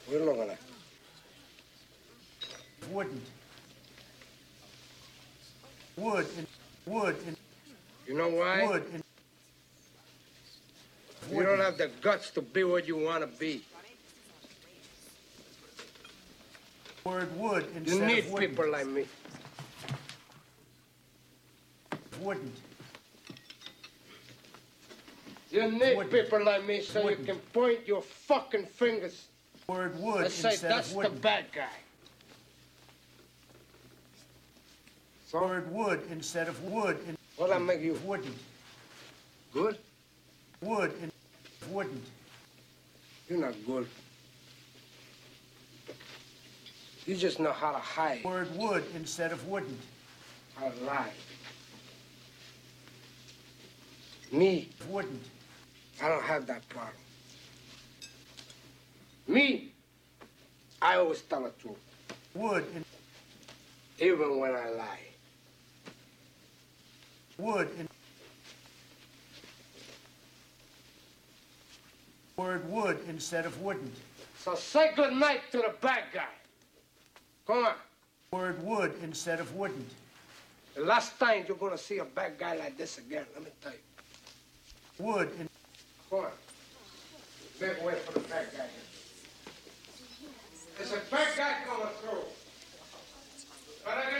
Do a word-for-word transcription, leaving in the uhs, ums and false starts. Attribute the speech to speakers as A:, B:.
A: We're not gonna.
B: Wouldn't. Would and would and
A: You know why?
B: would and
A: You don't have the guts to be what you want to be.
B: word would
A: You
B: instead
A: need
B: of wouldn't.
A: people like me.
B: Wouldn't.
A: You need
B: Wouldn't.
A: people like me so
B: Wouldn't.
A: you can point your fucking fingers
B: Word would
A: and say,
B: instead
A: that's
B: of
A: the
B: wouldn't.
A: bad guy. So,
B: Word would instead of would and
A: what'll I make you?
B: wouldn't.
A: Good?
B: Would and wouldn't.
A: You're not good. You just know how to hide,
B: Word would instead of wouldn't.
A: how to lie. Me,
B: Wouldn't.
A: I don't have that problem. Me, I always tell the truth,
B: Would and
A: even when I lie.
B: would and word would instead of wouldn't.
A: So say good night to the bad guy. Come on.
B: Word would instead of wouldn't.
A: The last time you're gonna see a bad guy like this again, let me tell you.
B: Would and
A: Come on. Make way for the bad guy. There's a bad guy coming through. But I